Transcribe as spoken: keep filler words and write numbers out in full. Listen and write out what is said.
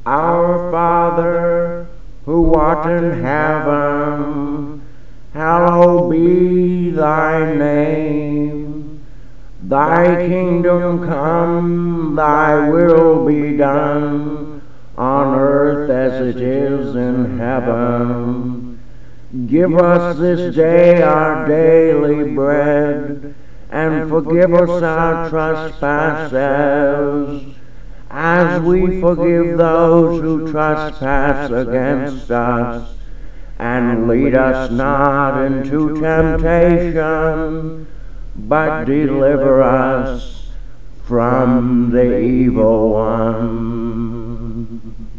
Our Father, who art in heaven, hallowed be thy name. Thy kingdom come, thy will be done, on earth as it is in heaven. Give us this day our daily bread, and forgive us our trespasses, as we forgive those who trespass against us. And lead us not into temptation, but deliver us from the evil one.